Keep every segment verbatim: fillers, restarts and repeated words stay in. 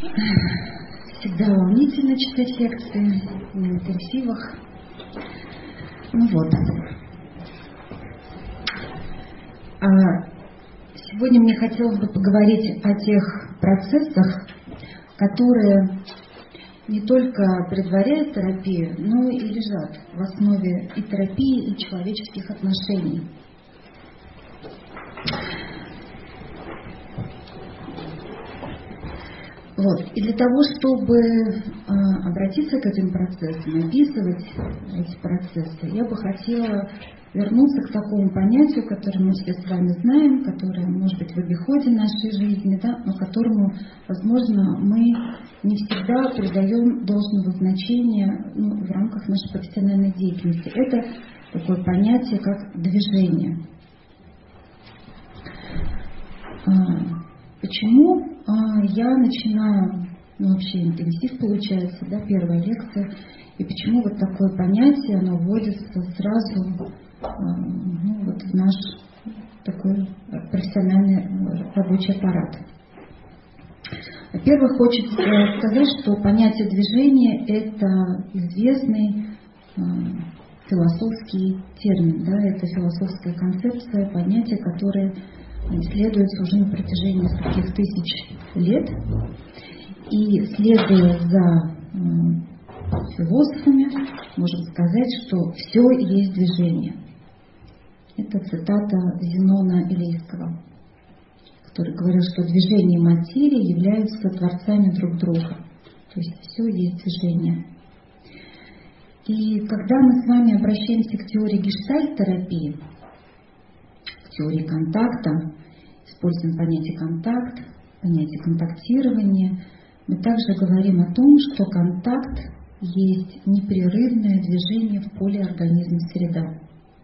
Всегда волнительно читать лекции на интенсивах. Ну вот. А сегодня мне хотелось бы поговорить о тех процессах, которые не только предваряют терапию, но и лежат в основе и терапии, и человеческих отношений. Вот. И для того, чтобы э, обратиться к этим процессам, описывать эти процессы, я бы хотела вернуться к такому понятию, которое мы все с вами знаем, которое, может быть, в обиходе нашей жизни, да, но которому, возможно, мы не всегда придаем должного значения, ну, в рамках нашей профессиональной деятельности. Это такое понятие, как движение. Почему а, я начинаю, ну вообще интенсив получается, да, первая лекция, и почему вот такое понятие, оно вводится сразу а, ну, вот в наш такой профессиональный рабочий аппарат. Во-первых, хочется сказать, что понятие движения – это известный а, философский термин, да, это философская концепция, понятие, которое исследуется уже на протяжении нескольких тысяч лет. И следуя за э, философами, можем сказать, что все есть движение. Это цитата Зенона Элейского, который говорил, что движение и материя являются творцами друг друга. То есть все есть движение. И когда мы с вами обращаемся к теории гештальт-терапии, теории контакта, используем понятие контакт, понятие контактирования, мы также говорим о том, что контакт есть непрерывное движение в поле организм-среда.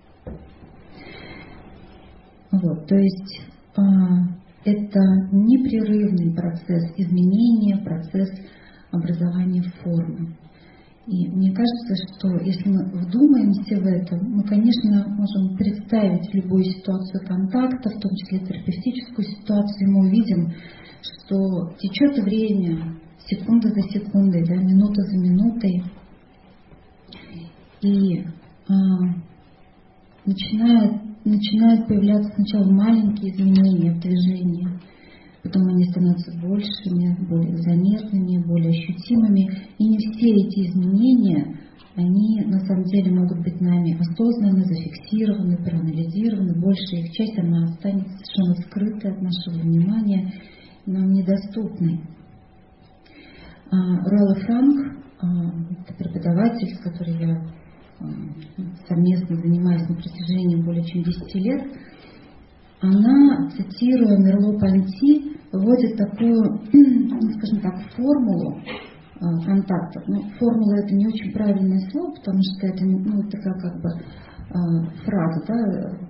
Вот, то есть э, это непрерывный процесс изменения, процесс образования формы. И мне кажется, что если мы вдумаемся в это, мы, конечно, можем представить любую ситуацию контакта, в том числе терапевтическую ситуацию, и мы увидим, что течет время, секунда за секундой, да, минута за минутой, и а, начинают, начинают появляться сначала маленькие изменения в движении, потом они становятся большими, более заметными, более ощутимыми. И не все эти изменения, они на самом деле могут быть нами осознанно, зафиксированы, проанализированы. Большая их часть, она останется совершенно скрытой от нашего внимания, нам недоступной. Ролла Франк, это преподаватель, с которой я совместно занимаюсь на протяжении более чем десяти лет, она, цитируя Мерло-Понти, вводит такую, ну, скажем так, формулу э, контакта. Ну, формула — это не очень правильное слово, потому что это, ну, такая как бы э, фраза, да.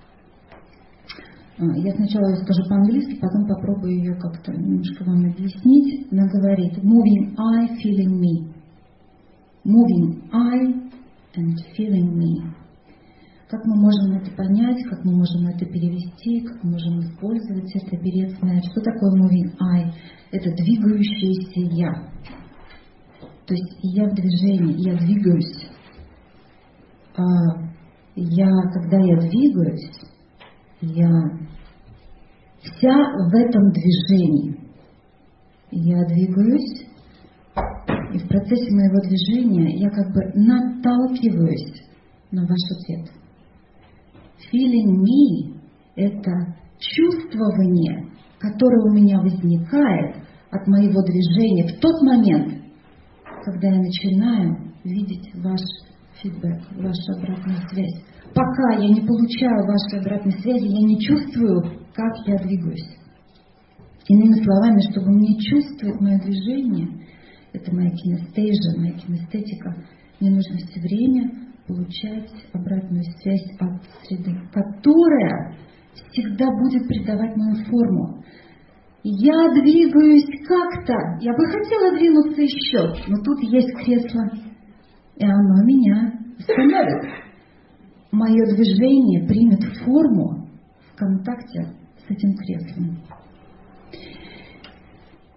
Я сначала ее скажу по-английски, потом попробую ее как-то немножко вам объяснить. Она говорит: moving I, feeling me. Moving I and feeling me. Как мы можем это понять, как мы можем это перевести, как мы можем использовать это, берет, знает, что такое moving I? Это двигающееся я. То есть я в движении, я двигаюсь. А я, когда я двигаюсь, я вся в этом движении. Я двигаюсь, и в процессе моего движения я как бы наталкиваюсь на ваш ответ. Feeling me – это чувствование, которое у меня возникает от моего движения в тот момент, когда я начинаю видеть ваш фидбэк, вашу обратную связь. Пока я не получаю вашей обратной связи, я не чувствую, как я двигаюсь. Иными словами, чтобы мне чувствовать мое движение, это моя кинестезия, моя кинестетика, мне нужно все время получать обратную связь от среды, которая всегда будет придавать мою форму. Я двигаюсь как-то, я бы хотела двинуться еще, но тут есть кресло, и оно меня остановит. Мое движение примет форму в контакте с этим креслом.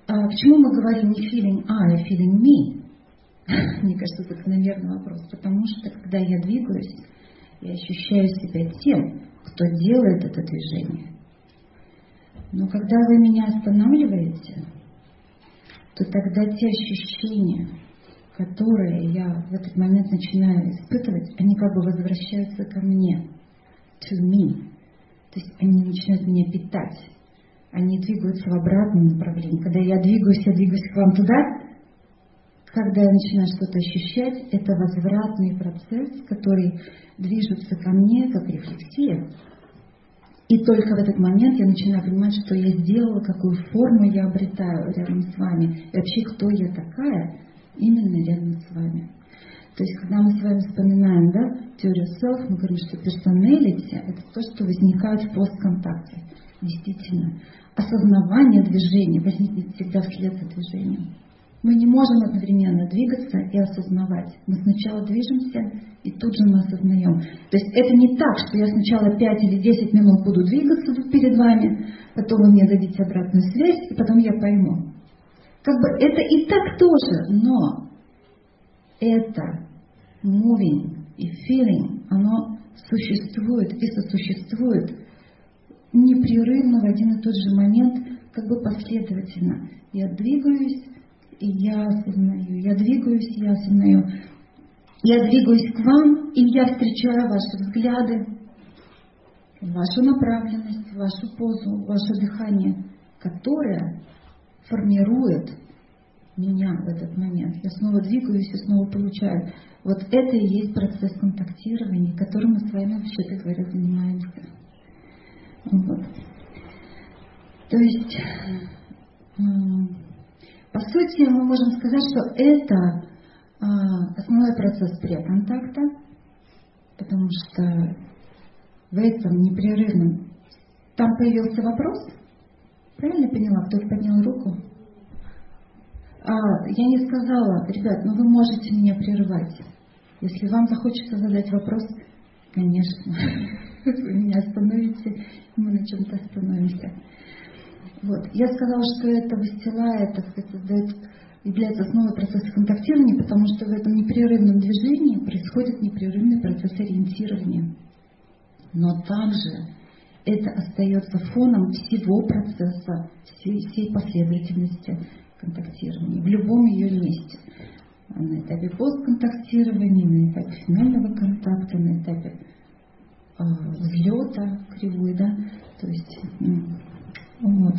А почему мы говорим не feeling I, а feeling me? Мне кажется, это закономерный вопрос. Потому что, когда я двигаюсь, я ощущаю себя тем, кто делает это движение. Но когда вы меня останавливаете, то тогда те ощущения, которые я в этот момент начинаю испытывать, они как бы возвращаются ко мне, to me. То есть они начинают меня питать. Они двигаются в обратном направлении. Когда я двигаюсь, я двигаюсь к вам туда. Когда я начинаю что-то ощущать, это возвратный процесс, который движется ко мне как рефлексия. И только в этот момент я начинаю понимать, что я сделала, какую форму я обретаю рядом с вами. И вообще, кто я такая именно рядом с вами. То есть, когда мы с вами вспоминаем, да, теорию self, мы говорим, что personality – это то, что возникает в постконтакте. Действительно, осознавание движения возникнет всегда вслед за движением. Мы не можем одновременно двигаться и осознавать. Мы сначала движемся, и тут же мы осознаем. То есть это не так, что я сначала пять или десять минут буду двигаться тут перед вами, потом вы мне дадите обратную связь, и потом я пойму. Как бы это и так тоже, но это moving и feeling, оно существует и сосуществует непрерывно в один и тот же момент, как бы последовательно. Я двигаюсь, и я осознаю. Я двигаюсь, я осознаю. Я двигаюсь к вам, и я встречаю ваши взгляды, вашу направленность, вашу позу, ваше дыхание, которое формирует меня в этот момент. Я снова двигаюсь и снова получаю. Вот это и есть процесс контактирования, которым мы с вами, вообще-то говоря, занимаемся. Вот. То есть, по сути, мы можем сказать, что это основной процесс преконтакта, потому что в этом непрерывном... Там появился вопрос? Правильно поняла? Кто-то поднял руку? А, я не сказала, ребят, ну вы можете меня прерывать. Если вам захочется задать вопрос, конечно, вы меня остановите, и мы на чем-то остановимся. Вот. Я сказала, что это выстилает, так сказать, создает, является основой процесса контактирования, потому что в этом непрерывном движении происходит непрерывный процесс ориентирования. Но также это остается фоном всего процесса, всей, всей последовательности контактирования, в любом ее месте. На этапе постконтактирования, на этапе финального контакта, на этапе э, взлета кривой, да, то есть, ну, вот.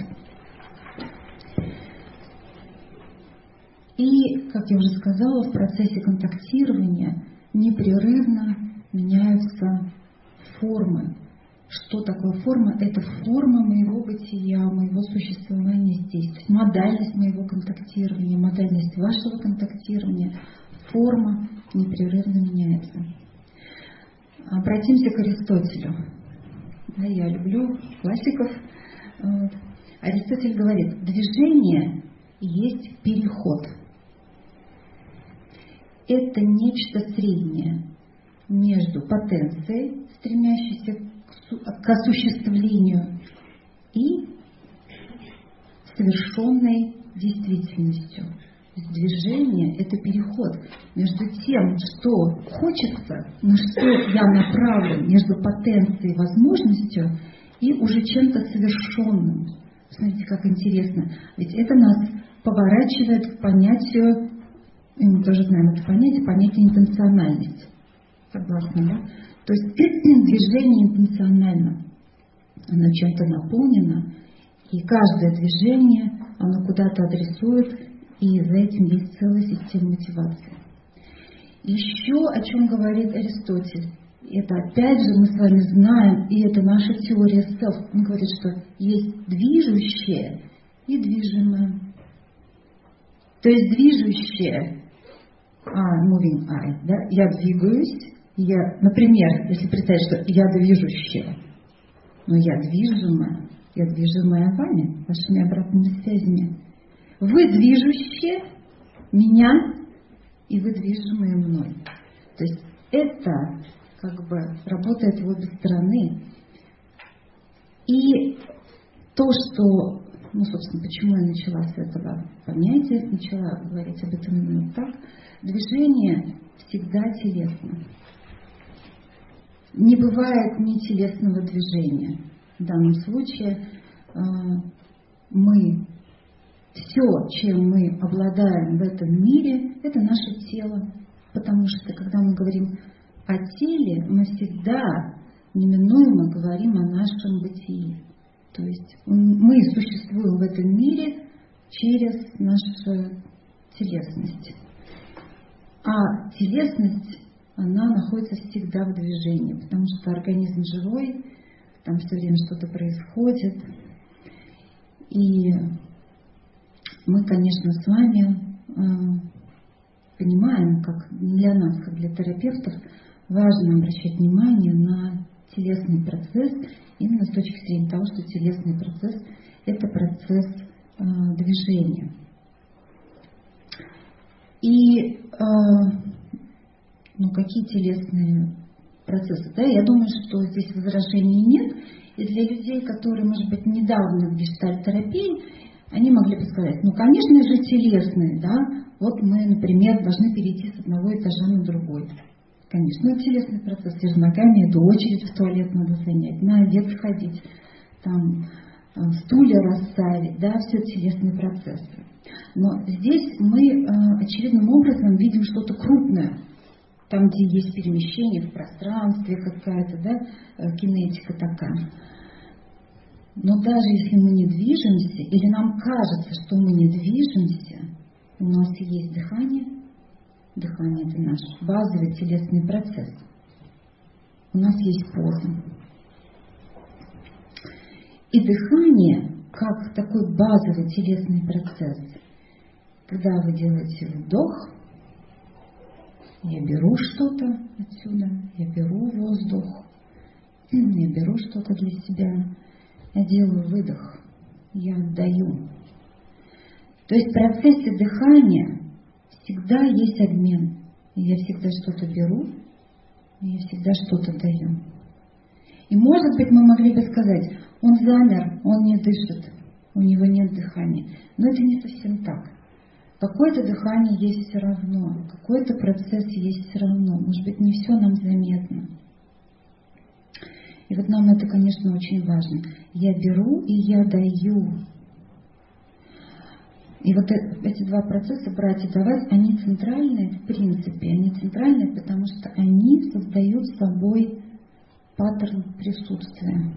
И, как я уже сказала, в процессе контактирования непрерывно меняются формы. Что такое форма? Это форма моего бытия, моего существования здесь. То есть модальность моего контактирования, модальность вашего контактирования, форма непрерывно меняется. Обратимся к Аристотелю. Да, я люблю классиков. Вот. Аристотель говорит, движение есть переход. Это нечто среднее между потенцией, стремящейся к осуществлению, и совершенной действительностью. Движение – это переход между тем, что хочется, на что я направлен, между потенцией и возможностью, и уже чем-то совершенным. Смотрите, как интересно. Ведь это нас поворачивает к понятию, и мы тоже знаем это понятие, понятие интенциональность. Согласны, да? То есть движение интенционально. Оно чем-то наполнено, и каждое движение, оно куда-то адресует, и за этим есть целая система мотивации. Еще о чем говорит Аристотель. Это опять же мы с вами знаем, и это наша теория self. Он говорит, что есть движущее и движимое. То есть движущее, а, moving I, да, я двигаюсь, я, например, если представить, что я движущая, но я движимая, я движимая вами, вашими обратными связями. Вы движущие меня, и вы движимые мной. То есть это как бы работает в обе стороны. И то, что ну, собственно, почему я начала с этого понятия, начала говорить об этом именно так. Движение всегда телесно. Не бывает нетелесного движения. В данном случае мы, все, чем мы обладаем в этом мире, это наше тело. Потому что, когда мы говорим о теле, мы всегда неминуемо говорим о нашем бытии. То есть мы существуем в этом мире через нашу телесность. А телесность, она находится всегда в движении, потому что организм живой, там все время что-то происходит. И мы, конечно, с вами э, понимаем, как для нас, как для терапевтов, важно обращать внимание на телесный процесс, именно с точки зрения того, что телесный процесс – это процесс э, движения. И э, ну, какие телесные процессы? Да? Я думаю, что здесь возражений нет. И для людей, которые, может быть, недавно в гештальт-терапии, они могли бы сказать, ну, конечно же, телесные, да, вот мы, например, должны перейти с одного этажа на другой. Конечно, это телесный процесс, я же ногами иду, очередь в туалет надо занять, на обед сходить, там, стулья расставить, да, все телесные процессы. Но здесь мы очевидным образом видим что-то крупное, там, где есть перемещение в пространстве, какая-то, да, кинетика такая. Но даже если мы не движемся, или нам кажется, что мы не движемся, у нас есть дыхание. Дыхание – это наш базовый телесный процесс. У нас есть поза. И дыхание, как такой базовый телесный процесс, когда вы делаете вдох, я беру что-то отсюда, я беру воздух, я беру что-то для себя, я делаю выдох, я отдаю. То есть в процессе дыхания всегда есть обмен. Я всегда что-то беру, я всегда что-то даю. И может быть мы могли бы сказать, он замер, он не дышит, у него нет дыхания. Но это не совсем так. Какое-то дыхание есть все равно, какой-то процесс есть все равно. Может быть, не все нам заметно. И вот нам это, конечно, очень важно. Я беру и я даю. И вот эти два процесса, брать и давать, они центральные в принципе. Они центральные, потому что они создают собой паттерн присутствия.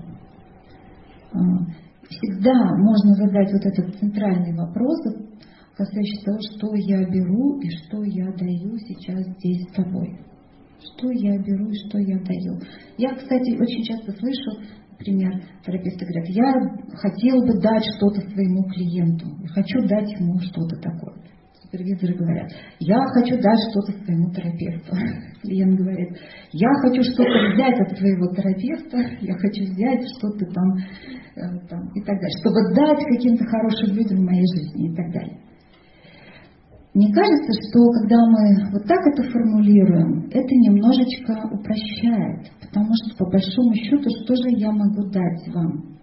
Всегда можно задать вот этот центральный вопрос, касающийся того, что я беру и что я даю сейчас здесь с тобой. Что я беру и что я даю. Я, кстати, очень часто слышу, например, терапевты говорят, я хотел бы дать что-то своему клиенту, хочу дать ему что-то такое. Супервизоры говорят, я хочу дать что-то своему терапевту. Клиент говорит, я хочу что-то взять от своего терапевта, я хочу взять что-то там, там и так далее, чтобы дать каким-то хорошим людям в моей жизни и так далее. Мне кажется, что когда мы вот так это формулируем, это немножечко упрощает, потому что по большому счету, что же я могу дать вам?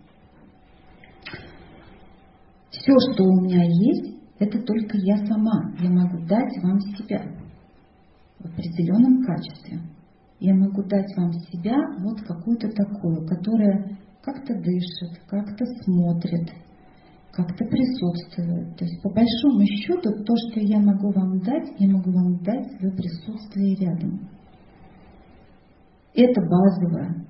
Все, что у меня есть, это только я сама. Я могу дать вам себя в определенном качестве. Я могу дать вам себя вот какую-то такую, которая как-то дышит, как-то смотрит, как-то присутствует. То есть по большому счету то, что я могу вам дать, я могу вам дать свое присутствие рядом. Это базовое.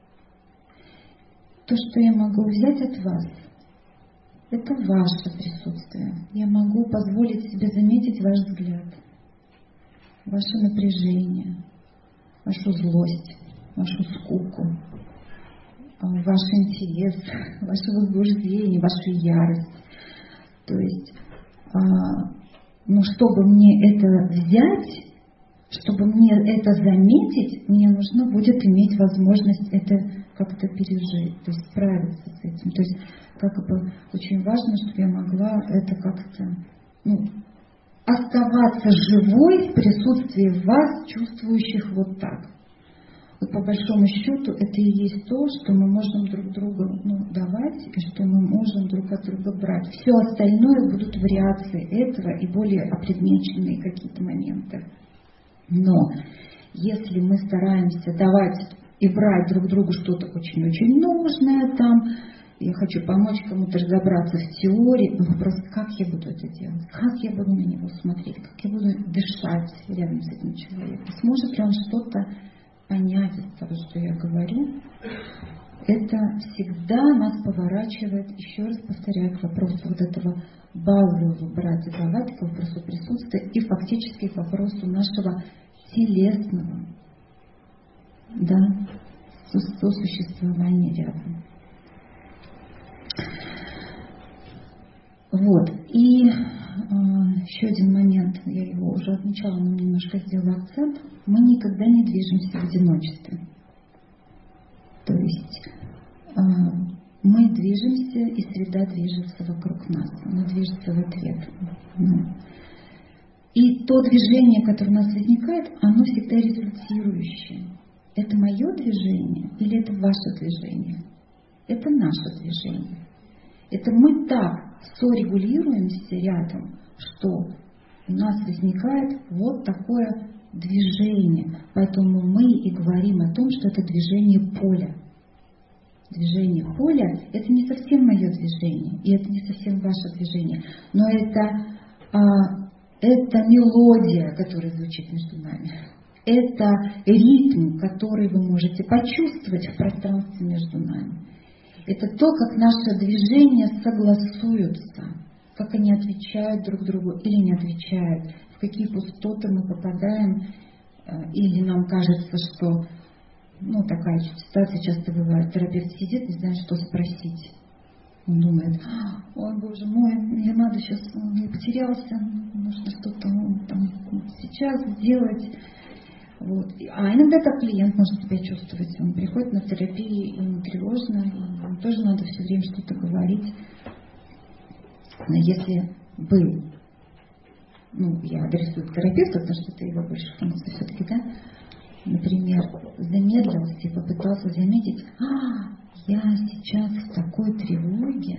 То, что я могу взять от вас, это ваше присутствие. Я могу позволить себе заметить ваш взгляд, ваше напряжение, вашу злость, вашу скуку, ваш интерес, ваше возбуждение, вашу ярость. То есть, ну, чтобы мне это взять, чтобы мне это заметить, мне нужно будет иметь возможность это как-то пережить, то есть справиться с этим. То есть, как бы очень важно, чтобы я могла это как-то, ну, оставаться живой в присутствии вас, чувствующих вот так. И по большому счету это и есть то, что мы можем друг другу ну, давать, и что мы можем друг от друга брать. Все остальное будут вариации этого и более опредмеченные какие-то моменты. Но если мы стараемся давать и брать друг другу что-то очень-очень нужное там, я хочу помочь кому-то разобраться в теории, но вопрос, как я буду это делать, как я буду на него смотреть, как я буду дышать рядом с этим человеком, сможет ли он что-то понять из того, что я говорю, это всегда нас поворачивает, еще раз повторяю, к вопросу вот этого базового брать и давать, к вопросу присутствия и фактически к вопросу нашего телесного, да, сосуществования рядом. Вот. И э, еще один момент, я его уже отмечала, но немножко сделала акцент. Мы никогда не движемся в одиночестве. То есть э, мы движемся, и среда движется вокруг нас. Она движется в ответ. Ну. И то движение, которое у нас возникает, оно всегда результирующее. Это мое движение или это ваше движение? Это наше движение. Это мы так сорегулируемся рядом, что у нас возникает вот такое движение. Поэтому мы и говорим о том, что это движение поля. Движение поля – это не совсем мое движение, и это не совсем ваше движение, но это, а, это мелодия, которая звучит между нами. Это ритм, который вы можете почувствовать в пространстве между нами. Это то, как наши движения согласуются, как они отвечают друг другу или не отвечают, в какие пустоты мы попадаем, или нам кажется, что, ну, такая ситуация часто бывает, терапевт сидит, не знает, что спросить. Он думает, ой, боже мой, мне надо сейчас, я потерялся, нужно что-то там сейчас сделать. Вот. А иногда так клиент может себя чувствовать. Он приходит на терапию, ему тревожно, и ему тоже надо все время что-то говорить. Но если бы, ну, я адресую к терапевту, потому что это его больше функция все-таки, да, например, замедлился и попытался заметить, а, я сейчас в такой тревоге,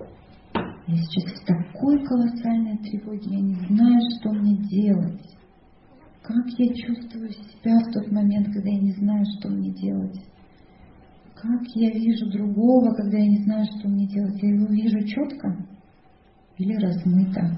я сейчас в такой колоссальной тревоге, я не знаю, что мне делать. Как я чувствую себя в тот момент, когда я не знаю, что мне делать? Как я вижу другого, когда я не знаю, что мне делать? Я его вижу четко или размыто?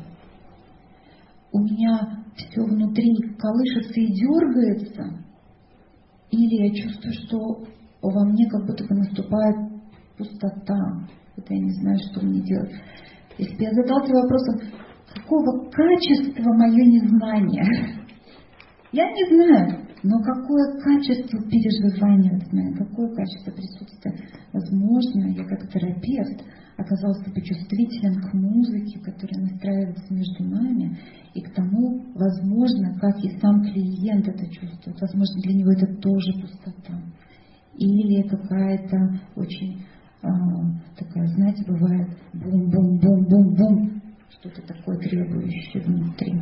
У меня все внутри колышется и дергается? Или я чувствую, что во мне как будто бы наступает пустота, когда я не знаю, что мне делать? Если бы я задался вопросом, какого качества мое незнание? Я не знаю, но какое качество переживания в этот момент, какое качество присутствия. Возможно, я как терапевт оказался бы чувствителен к музыке, которая настраивается между нами, и к тому, возможно, как и сам клиент это чувствует. Возможно, для него это тоже пустота. Или какая-то очень э, такая, знаете, бывает бум-бум-бум-бум-бум, что-то такое требующее внутри.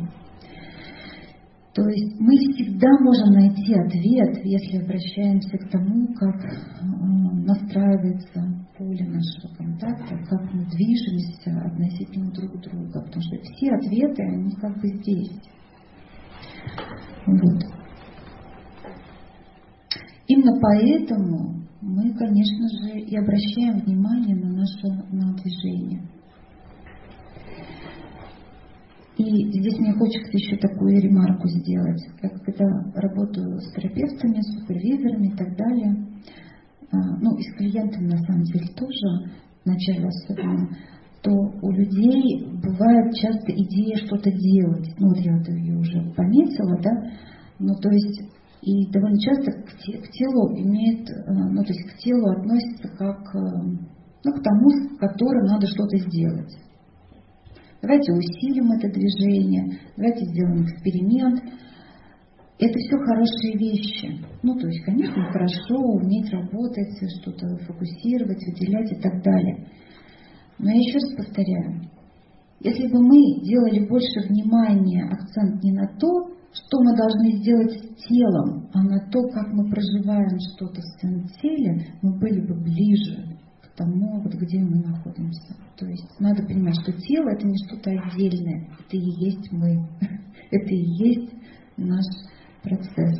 То есть мы всегда можем найти ответ, если обращаемся к тому, как э, настраивается поле нашего контакта, как мы движемся относительно друг друга. Потому что все ответы, они как бы здесь. Вот. Именно поэтому мы, конечно же, и обращаем внимание на наше на движение. И здесь мне хочется еще такую ремарку сделать. Я когда работаю с терапевтами, с супервизорами и так далее, ну и с клиентами на самом деле тоже, вначале особенно, то у людей бывает часто идея что-то делать. Ну вот я ее уже пометила, да, ну то есть и довольно часто к, те, к телу имеет, ну то есть к телу относится как, ну, к тому, которым надо что-то сделать. Давайте усилим это движение, давайте сделаем эксперимент. Это все хорошие вещи. Ну, то есть, конечно, хорошо уметь работать, что-то фокусировать, выделять и так далее. Но я еще раз повторяю, если бы мы делали больше внимания, акцент не на то, что мы должны сделать с телом, а на то, как мы проживаем что-то в своем теле, мы были бы ближе к тому, вот где мы находимся. То есть надо понимать, что тело — это не что-то отдельное, это и есть мы, это и есть наш процесс.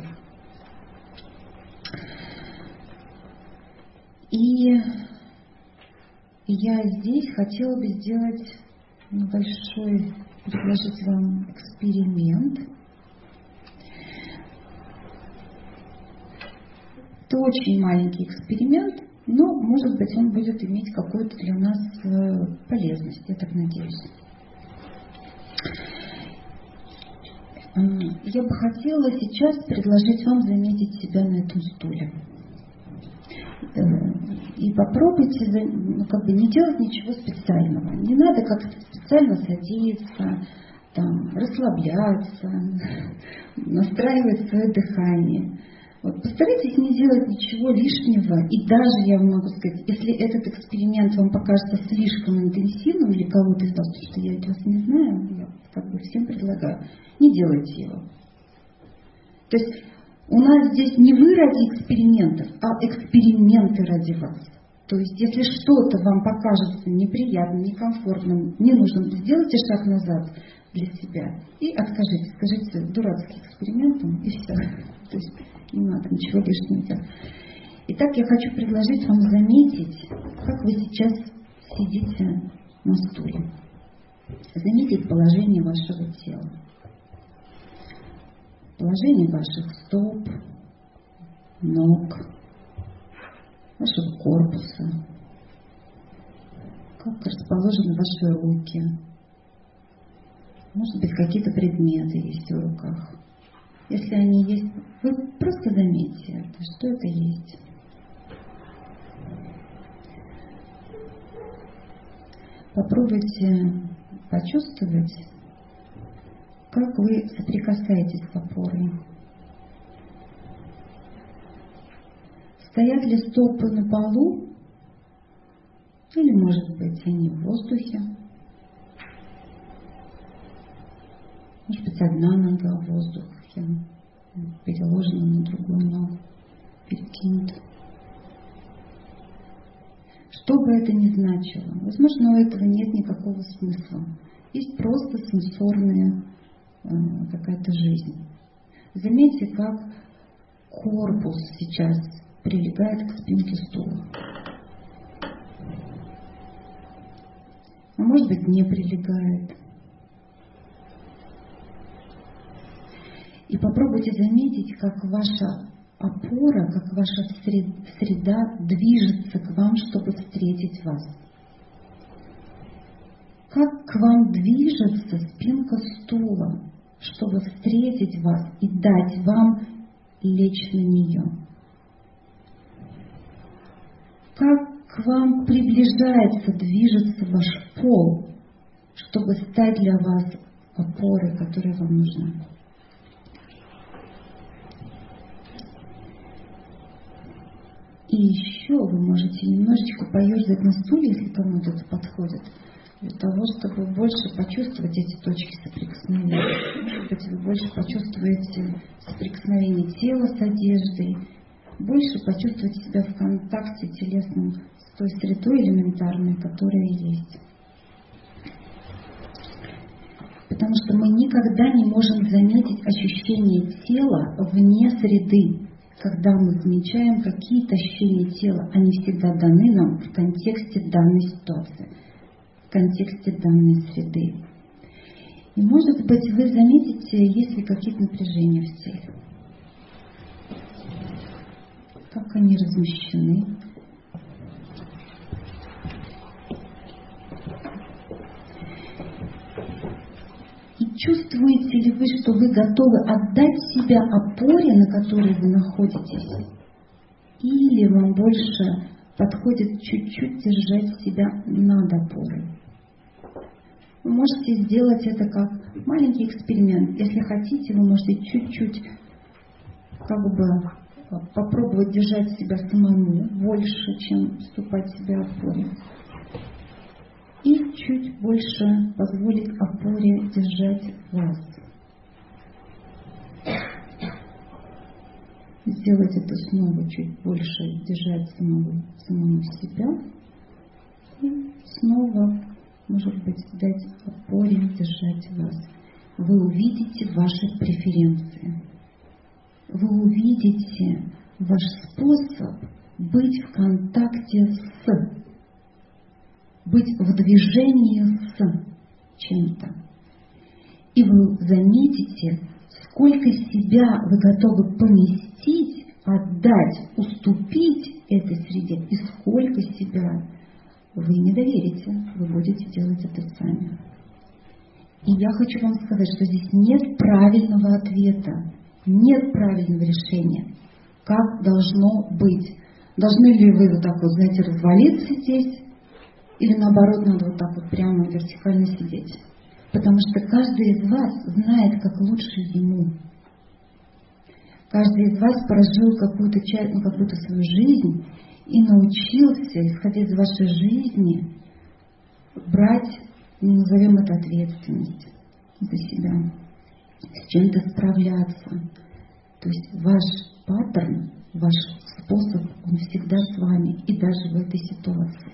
И я здесь хотела бы сделать небольшой, предложить вам эксперимент. Это очень маленький эксперимент, но, может быть, он будет иметь какую-то для нас полезность, я так надеюсь. Я бы хотела сейчас предложить вам заметить себя на этом стуле. И попробуйте, ну, как бы не делать ничего специального. Не надо как-то специально садиться, там, расслабляться, настраивать свое дыхание. Вот, постарайтесь не делать ничего лишнего. И даже, я вам могу сказать, если этот эксперимент вам покажется слишком интенсивным для кого-то из вас, потому что я вас не знаю, я как бы всем предлагаю, не делайте его. То есть у нас здесь не вы ради экспериментов, а эксперименты ради вас. То есть если что-то вам покажется неприятным, некомфортным, ненужным, сделайте шаг назад для себя и откажитесь. Скажите дурацкий экспериментом и все. То есть не надо ничего лишнего делать. Итак, я хочу предложить вам заметить, как вы сейчас сидите на стуле. Заметить положение вашего тела. Положение ваших стоп, ног, вашего корпуса, как расположены ваши руки. Может быть, какие-то предметы есть в руках. Если они есть, вы просто заметьте это, что это есть. Попробуйте почувствовать, как вы соприкасаетесь с опорой. Стоят ли стопы на полу? Или, может быть, они в воздухе? Может быть, одна нога в воздухе переложена на другую ногу, перекинута. Что бы это ни значило, возможно, у этого нет никакого смысла. Есть просто сенсорная э, какая-то жизнь. Заметьте, как корпус сейчас прилегает к спинке стула. А может быть, не прилегает. И попробуйте заметить, как ваша опора, как ваша среда движется к вам, чтобы встретить вас. Как к вам движется спинка стула, чтобы встретить вас и дать вам лечь на нее. Как к вам приближается, движется ваш пол, чтобы стать для вас опорой, которая вам нужна. И еще вы можете немножечко поерзать на стуле, если кому-то это подходит, для того, чтобы больше почувствовать эти точки соприкосновения. Может быть, вы больше почувствуете соприкосновение тела с одеждой, больше почувствуете себя в контакте телесном с той средой элементарной, которая есть. Потому что мы никогда не можем заметить ощущение тела вне среды. Когда мы замечаем какие-то ощущения тела, они всегда даны нам в контексте данной ситуации, в контексте данной среды. И, может быть, вы заметите, есть ли какие-то напряжения в теле. Как они размещены. И чувствуете ли вы, что вы готовы отдать себя опоре, на которой вы находитесь? Или вам больше подходит чуть-чуть держать себя над опорой? Вы можете сделать это как маленький эксперимент. Если хотите, вы можете чуть-чуть как бы попробовать держать себя самому больше, чем вступать в себя опоре. И чуть больше позволить опоре держать вас. сделать это снова чуть больше, держать самого, самому себя. И снова, может быть, дать опоре, держать вас. Вы увидите ваши преференции. Вы увидите ваш способ быть в контакте с, быть в движении с чем-то. И вы заметите, сколько себя вы готовы поместить, отдать, уступить этой среде, и сколько себя вы не доверите, вы будете делать это сами. И я хочу вам сказать, что здесь нет правильного ответа, нет правильного решения, как должно быть. Должны ли вы вот так вот, знаете, развалиться здесь, или наоборот, надо вот так вот прямо вертикально сидеть. Потому что каждый из вас знает, как лучше ему. Каждый из вас прожил какую-то часть, ну, какую-то свою жизнь и научился, исходя из вашей жизни, брать, ну, назовем это, ответственность за себя, с чем-то справляться. То есть ваш паттерн, ваш способ, он всегда с вами, и даже в этой ситуации.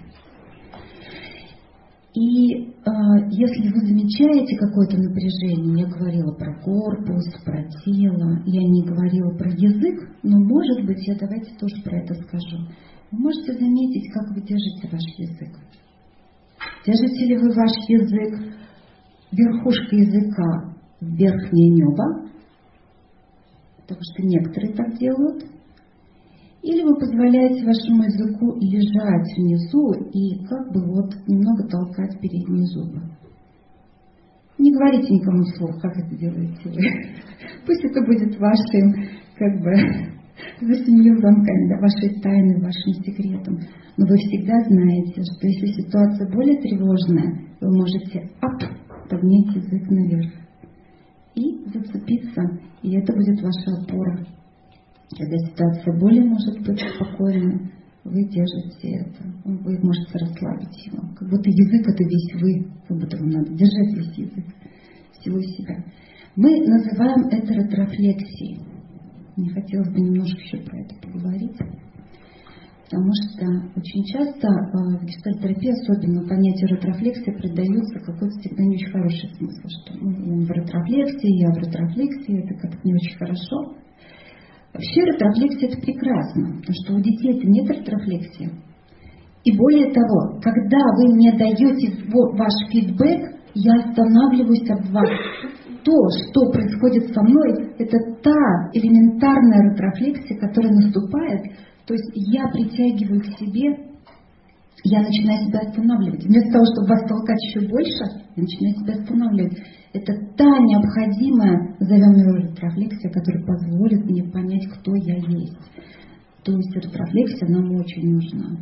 И э, если вы замечаете какое-то напряжение, я говорила про корпус, про тело, я не говорила про язык, но, может быть, я давайте тоже про это скажу. Вы можете заметить, как вы держите ваш язык. Держите ли вы ваш язык, верхушка языка в верхнее небо, потому что некоторые так делают, или вы позволяете вашему языку лежать внизу и как бы вот немного толкать передние зубы. Не говорите никому вслух, как это делаете вы. Пусть это будет вашим, как бы, за семью замками, да, вашей тайной, вашим секретом. Но вы всегда знаете, что если ситуация более тревожная, вы можете ап, поднять язык наверх и зацепиться, и это будет ваша опора. Когда ситуация более может быть спокойной, вы держите это. Вы можете расслабить его. Как будто язык это весь вы. Как будто вам надо держать весь язык. Всего себя. Мы называем это ретрофлексией. Мне хотелось бы немножко еще про это поговорить. Потому что очень часто в гештальт-терапии, особенно понятию ретрофлексии, придается какой-то всегда не очень хороший смысл. Что ну, в ретрофлексии, я в ретрофлексии, это как-то не очень хорошо. Вообще ретрофлексия это прекрасно, потому что у детей это нет ретрофлексии. И более того, когда вы мне даете ваш фидбэк, я останавливаюсь об вас. То, что происходит со мной, это та элементарная ретрофлексия, которая наступает. То есть я притягиваю к себе, я начинаю себя останавливать. Вместо того, чтобы вас толкать еще больше, я начинаю себя останавливать. Это та необходимая, назовем ее ретрофлексия, которая позволит мне понять, кто я есть. То есть ретрофлексия нам очень нужна.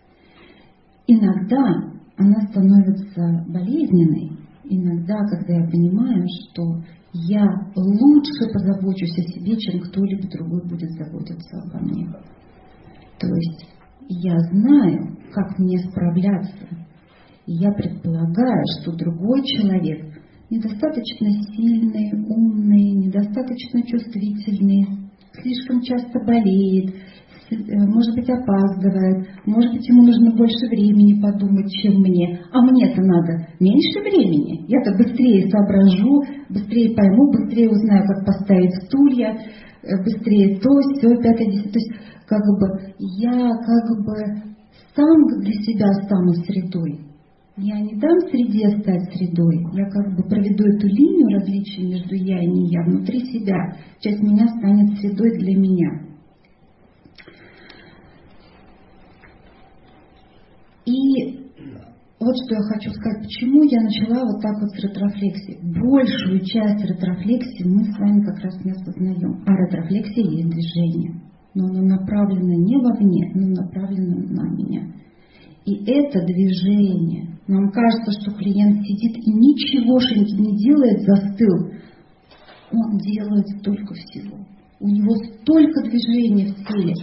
Иногда она становится болезненной. Иногда, когда я понимаю, что я лучше позабочусь о себе, чем кто-либо другой будет заботиться обо мне. То есть я знаю, как мне справляться. И я предполагаю, что другой человек недостаточно сильный, умный, недостаточно чувствительный, слишком часто болеет, может быть, опаздывает, может быть, ему нужно больше времени подумать, чем мне. А мне-то надо меньше времени. Я-то быстрее соображу, быстрее пойму, быстрее узнаю, как поставить стулья, быстрее то, сё, пятое, десятое. То есть, как бы, я как бы сам для себя стану средой. Я не дам среде стать средой. Я как бы проведу эту линию различия между я и не я внутри себя. Часть меня станет средой для меня. И вот что я хочу сказать, почему я начала вот так вот с ретрофлексии. Большую часть ретрофлексии мы с вами как раз не осознаем. А ретрофлексия есть движение. Но оно направлено не вовне, но направлено на меня. И это движение. Нам кажется, что клиент сидит и ничегошеньки не делает, застыл. Он делает столько всего. У него столько движений в теле.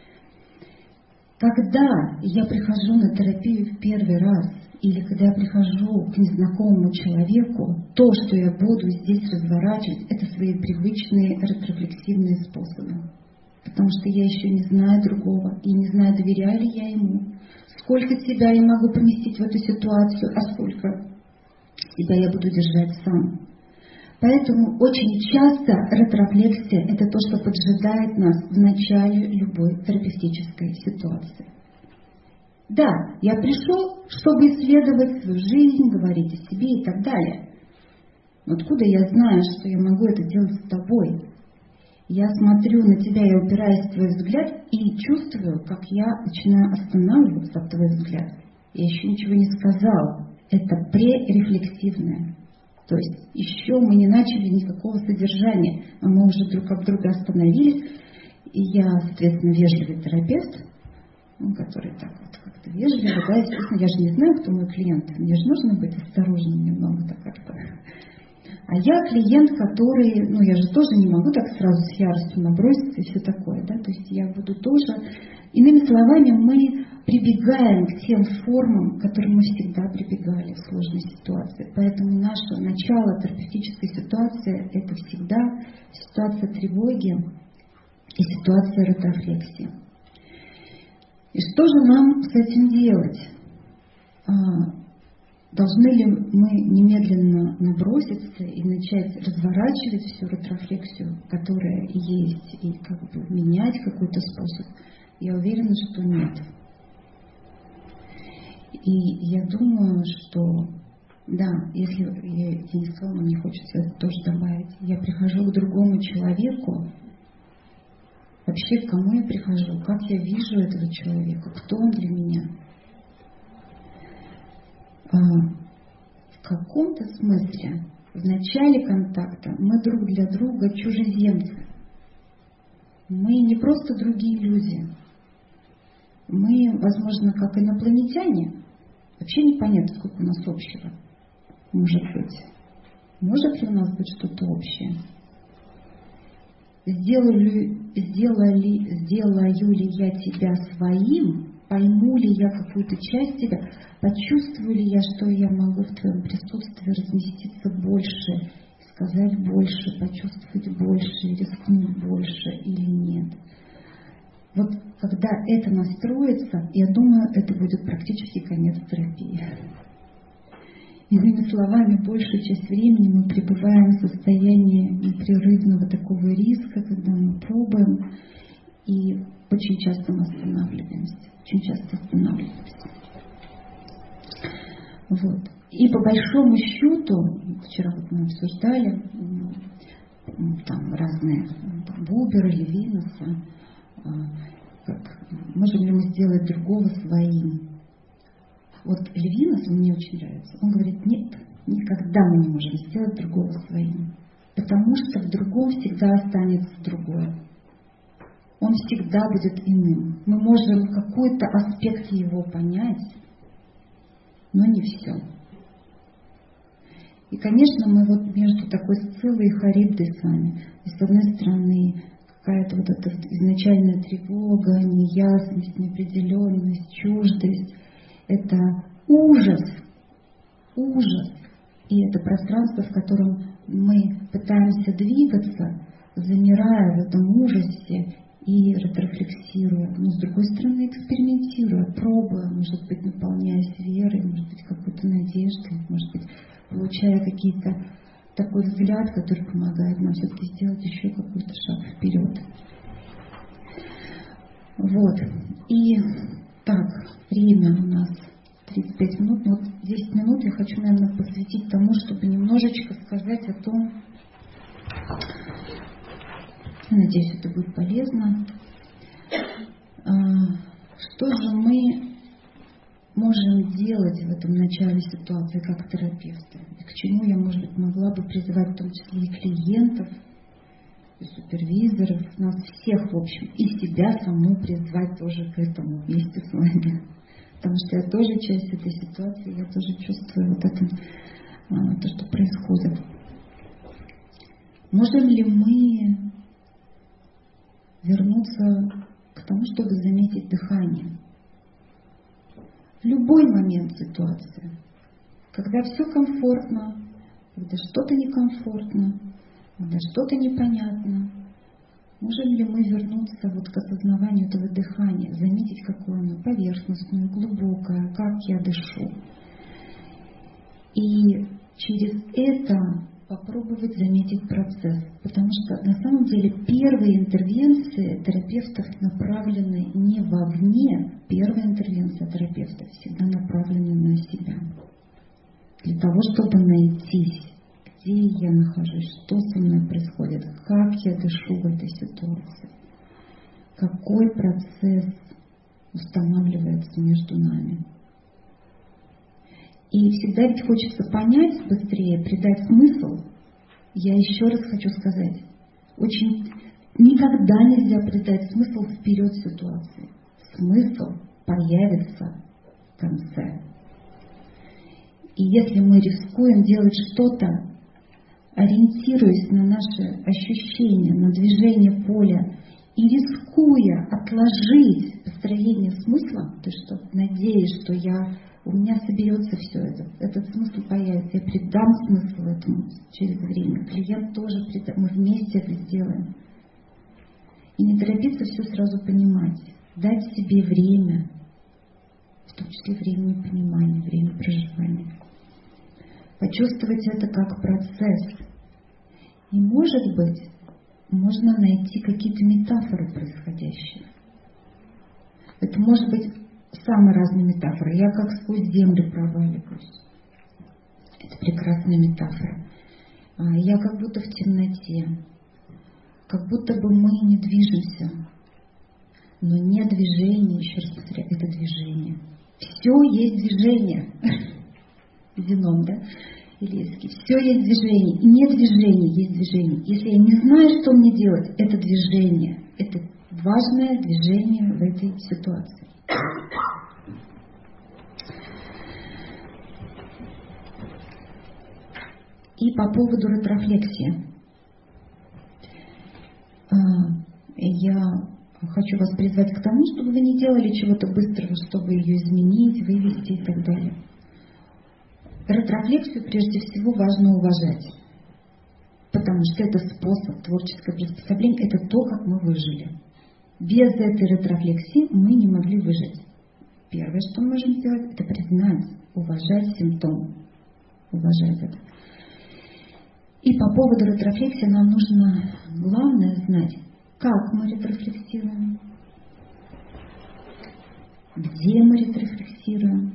Когда я прихожу на терапию в первый раз, или когда я прихожу к незнакомому человеку, то, что я буду здесь разворачивать, это свои привычные ретрофлексивные способы. потому что я еще не знаю другого и не знаю, доверяю ли я ему. Сколько себя я могу поместить в эту ситуацию, а сколько себя я буду держать сам. Поэтому очень часто ретрофлексия – это то, что поджидает нас в начале любой терапевтической ситуации. Да, я пришел, чтобы исследовать свою жизнь, говорить о себе и так далее. Но откуда я знаю, что я могу это делать с тобой? Я смотрю на тебя, я упираюсь в твой взгляд и чувствую, как я начинаю останавливаться от твоего взгляда. Я еще ничего не сказал. Это пререфлексивное. То есть еще мы не начали никакого содержания, а мы уже друг об друга остановились. И я, соответственно, вежливый терапевт, ну, который так вот как-то вежливо, да, естественно, я же не знаю, кто мой клиент. Мне же нужно быть осторожным немного так как-то. А я клиент, который, ну я же тоже не могу так сразу с яростью наброситься и все такое, да, то есть я буду тоже, иными словами, мы прибегаем к тем формам, к которым мы всегда прибегали в сложной ситуации. Поэтому наше начало терапевтической ситуации – это всегда ситуация тревоги и ситуация ретрофлексии. И что же нам с этим делать? Должны ли мы немедленно наброситься и начать разворачивать всю ретрофлексию, которая есть, и как бы менять какой-то способ? Я уверена, что нет. И я думаю, что да, если я, я не сказала, но мне хочется это тоже добавить, я прихожу к другому человеку, вообще к кому я прихожу, как я вижу этого человека, кто он для меня. В каком-то смысле в начале контакта мы друг для друга чужеземцы. Мы не просто другие люди. Мы, возможно, как инопланетяне. Вообще непонятно, сколько у нас общего может быть. Может ли у нас быть что-то общее? Сделаю, сделали, сделаю ли я тебя своим? Пойму ли я какую-то часть тебя? Почувствую ли я, что я могу в твоем присутствии разместиться больше, сказать больше, почувствовать больше, рискнуть больше или нет? Вот когда это настроится, я думаю, это будет практически конец терапии. Иными словами, большую часть времени мы пребываем в состоянии непрерывного такого риска, когда мы пробуем, и очень часто мы останавливаемся. Очень часто останавливаемся. Вот. И по большому счету, вчера вот мы обсуждали там разные там, Бубера, Левинаса, как, можем ли мы сделать другого своим. Вот Левинас, мне очень нравится, он говорит, нет, никогда мы не можем сделать другого своим, потому что в другом всегда останется другое. Он всегда будет иным. Мы можем какой-то аспект его понять, но не все. И, конечно, мы вот между такой Сциллой и Харибдой с вами. И с одной стороны, какая-то вот эта изначальная тревога, неясность, неопределенность, чуждость. Это ужас. Ужас. И это пространство, в котором мы пытаемся двигаться, замирая в этом ужасе и ретрофлексируя, но с другой стороны экспериментируя, пробуя, может быть, наполняясь верой, может быть, какой-то надеждой, может быть, получая какие-то такой взгляд, который помогает нам все-таки сделать еще какой-то шаг вперед. Вот. И так, время у нас тридцать пять минут, но вот десять минут я хочу, наверное, посвятить тому, чтобы немножечко сказать о том, надеюсь, это будет полезно. Что же мы можем делать в этом начале ситуации как терапевты? И к чему я, может быть, могла бы призывать в том числе и клиентов, и супервизоров, нас всех, в общем, и себя саму призвать тоже к этому вместе с вами. Потому что я тоже часть этой ситуации, я тоже чувствую вот это, то, что происходит. Можем ли мы вернуться к тому, чтобы заметить дыхание? В любой момент ситуации, когда все комфортно, когда что-то некомфортно, когда что-то непонятно, Можем ли мы вернуться вот к осознаванию этого дыхания, заметить, какое оно поверхностное, глубокое, как я дышу. И через это попробовать заметить процесс. Потому что на самом деле первые интервенции терапевтов направлены не вовне. Первая интервенция терапевта всегда направлена на себя. Для того, чтобы найтись, где я нахожусь, что со мной происходит, как я дышу в этой ситуации, какой процесс устанавливается между нами. И всегда ведь хочется понять быстрее, придать смысл. Я еще раз хочу сказать, очень никогда нельзя придать смысл вперед ситуации. Смысл появится в конце. И если мы рискуем делать что-то, ориентируясь на наши ощущения, на движение поля, и рискуя отложить построение смысла, то есть что надеясь, что я у меня соберется все это, этот смысл появится, я придам смысл этому через время. Клиент тоже придам, мы вместе это сделаем. И не торопиться все сразу понимать, дать себе время, в том числе время понимания, время проживания. Почувствовать это как процесс. И, может быть, можно найти какие-то метафоры происходящие. Это может быть самые разные метафоры. Я как сквозь землю проваливаюсь. Это прекрасная метафора. Я как будто в темноте. Как будто бы мы не движемся. Но не движение, еще раз повторяю, это движение. Все есть движение. Зенон, да? Илийский. Все есть движение. И нет движения, есть движение. Если я не знаю, что мне делать, это движение. Это важное движение в этой ситуации. И по поводу ретрофлексии. Я хочу вас призвать к тому, чтобы вы не делали чего-то быстрого, чтобы ее изменить, вывести и так далее. Ретрофлексию прежде всего важно уважать, потому что это способ, творческое приспособление, это то, как мы выжили. Без этой ретрофлексии мы не могли выжить. Первое, что мы можем сделать, это признать, уважать симптом, уважать это. И по поводу ретрофлексии нам нужно главное знать, как мы ретрофлексируем, где мы ретрофлексируем,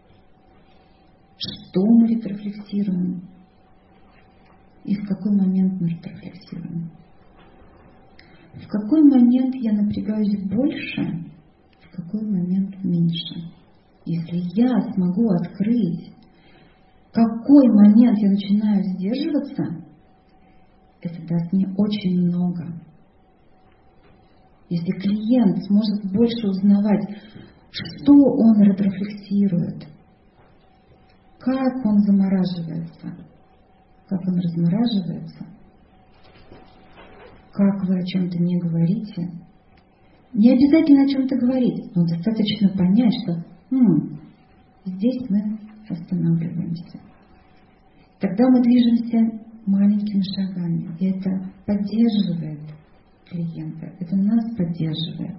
что мы ретрофлексируем и в какой момент мы ретрофлексируем. В какой момент я напрягаюсь больше, в какой момент меньше. Если я смогу открыть, в какой момент я начинаю сдерживаться, это даст мне очень много. Если клиент сможет больше узнавать, что он ретрофлексирует, как он замораживается, как он размораживается, как вы о чем-то не говорите. Не обязательно о чем-то говорить, но достаточно понять, что хм, здесь мы останавливаемся. Тогда мы движемся маленькими шагами, и это поддерживает клиента, это нас поддерживает.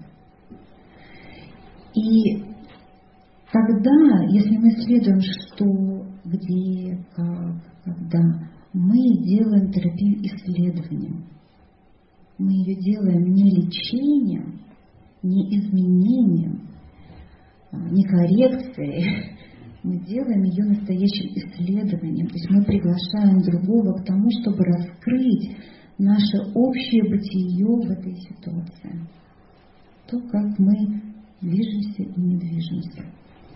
И тогда, если мы исследуем, что, где, как, когда, мы делаем терапию исследованием. Мы ее делаем не лечением, не изменением, не коррекцией. Мы делаем ее настоящим исследованием. То есть мы приглашаем другого к тому, чтобы раскрыть наше общее бытие в этой ситуации. То, как мы движемся и не движемся.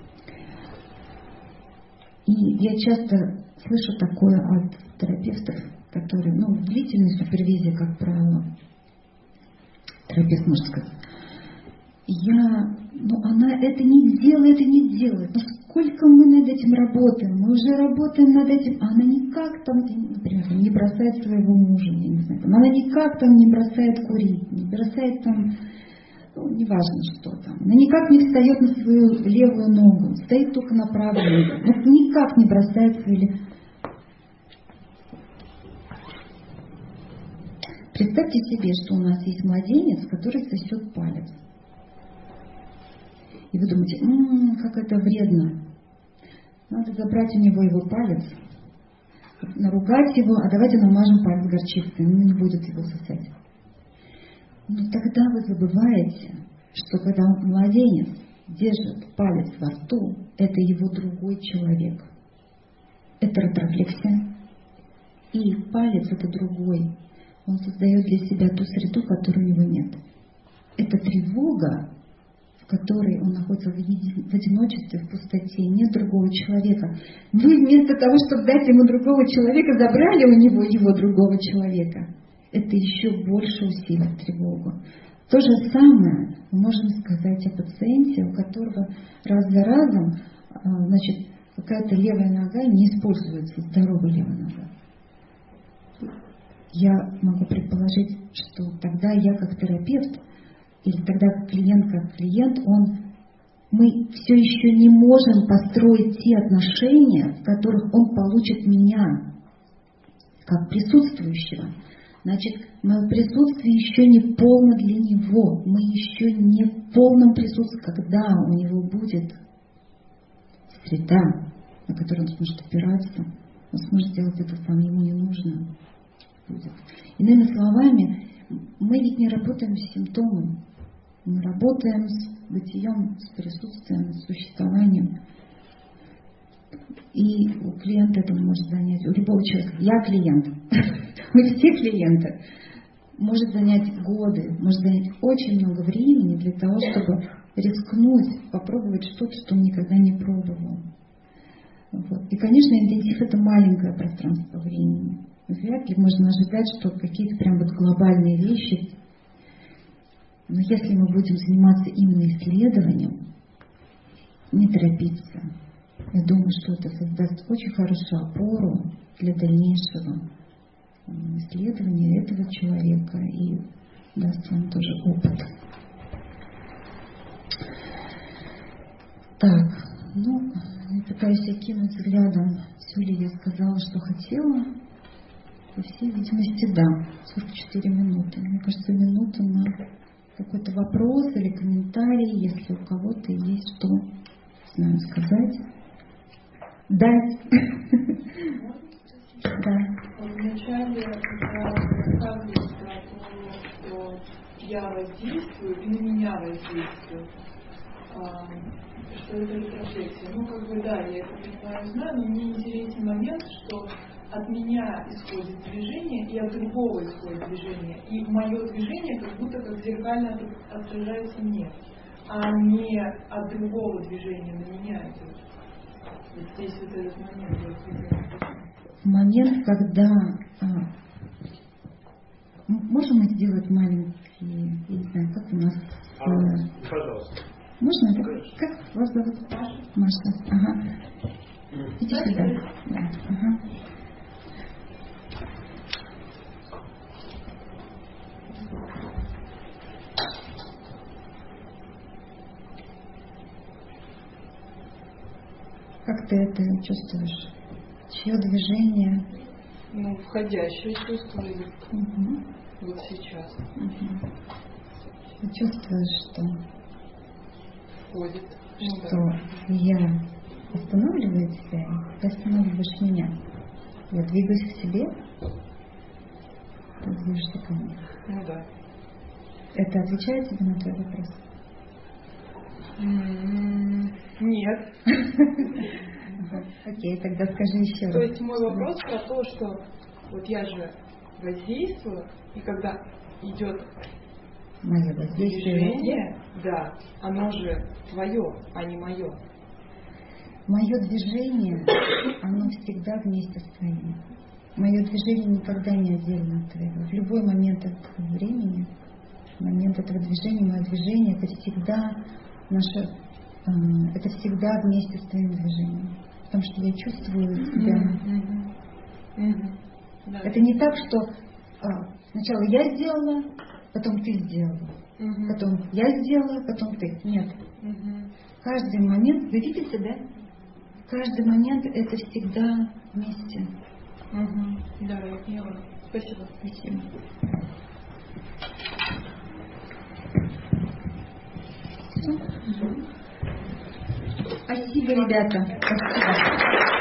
И я часто слышу такое от терапевтов, которые, ну, в длительной супервизии, как правило, терапевт может сказать, я, ну, она это не делает и не делает. Ну, сколько мы над этим работаем? Мы уже работаем над этим, а она никак там, например, не бросает своего мужа, я не знаю, она никак там не бросает курить, не бросает там, ну, неважно что там. Она никак не встает на свою левую ногу, стоит только на правую ногу. Ну, никак не бросает свою левую. Представьте себе, что у нас есть младенец, который сосет палец. И вы думаете, м-м, как это вредно. Надо забрать у него его палец, наругать его, а давайте намажем палец горчицей, он не будет его сосать. Но тогда вы забываете, что когда младенец держит палец во рту, это его другой человек. Это ретрофлексия. И палец это другой. Он создает для себя ту среду, которой у него нет. Это тревога, в которой он находится в одиночестве, в пустоте, нет другого человека. Вы вместо того, чтобы дать ему другого человека, забрали у него его другого человека. Это еще больше усилит тревогу. То же самое мы можем сказать о пациенте, у которого раз за разом, значит, какая-то левая нога не используется, здоровая левая нога. Я могу предположить, что тогда я как терапевт, или тогда как клиент как клиент, он, мы все еще не можем построить те отношения, в которых он получит меня, как присутствующего. Значит, мое присутствие еще не полно для него. Мы еще не в полном присутствии, когда у него будет среда, на которую он сможет опираться, он сможет сделать это сам, ему не нужно будет. Иными словами, мы ведь не работаем с симптомом, мы работаем с бытием, с присутствием, с существованием. И у клиента это может занять, у любого человека, я клиент, мы все клиенты, может занять годы, может занять очень много времени для того, чтобы рискнуть, попробовать что-то, что он никогда не пробовал. Вот. И, конечно, интенсив это маленькое пространство времени. Вряд ли можно ожидать, что какие-то прям вот глобальные вещи. Но если мы будем заниматься именно исследованием, не торопиться, я думаю, что это создаст очень хорошую опору для дальнейшего исследования этого человека и даст вам тоже опыт. Так, ну, я пытаюсь окинуть взглядом, все ли я сказала, что хотела. По всей видимости, да, сорок четыре минуты. Мне кажется, минута на какой-то вопрос или комментарий, если у кого-то есть что, знаю, сказать. Дать. Да. Вначале я рассказывала про то, что я воздействую и на меня воздействую. Что это рефлексия. Ну, как бы, да, я это понимаю, знаю, но мне интересен момент, что от меня исходит движение, и от другого исходит движение. И мое движение как будто как зеркально отражается мне, а не от другого движения на меня идет. Вот здесь вот этот момент. Момент, когда... А, можем мы сделать маленький, я не знаю, как у нас... А, э, пожалуйста. Можно? Конечно. Как вас зовут? Маша. Маша. Ага. Иди сюда. Да. Ага. Как ты это чувствуешь? Чье движение? Ну, входящее чувствую. Угу. Вот сейчас. Угу. Ты чувствуешь, что? Входит. Что ну, да. Я останавливаю тебя, ты останавливаешь меня. Я двигаюсь к тебе, ты движешься ко мне. Ну да. Это отвечает тебе на твой вопрос? Mm-hmm. Нет. Окей, тогда скажи еще раз. То есть мой вопрос про то, что вот я же воздействую, и когда идет мое движение, да, оно же твое, а не мое. Мое движение, оно всегда вместе с твоим. Мое движение никогда не отдельно от твоего. В любой момент этого времени, в момент этого движения, мое движение это всегда наше, э, это всегда вместе с твоим движением. Потому что я чувствую себя. Mm-hmm. Mm-hmm. Да. Это не так, что а, сначала я сделала, потом ты сделала. Mm-hmm. Потом я сделала, потом ты. Нет. Mm-hmm. Каждый момент, вы видите, да? Каждый момент это всегда вместе. Mm-hmm. Да, я поняла. Спасибо. Спасибо. Спасибо, ребята. Спасибо.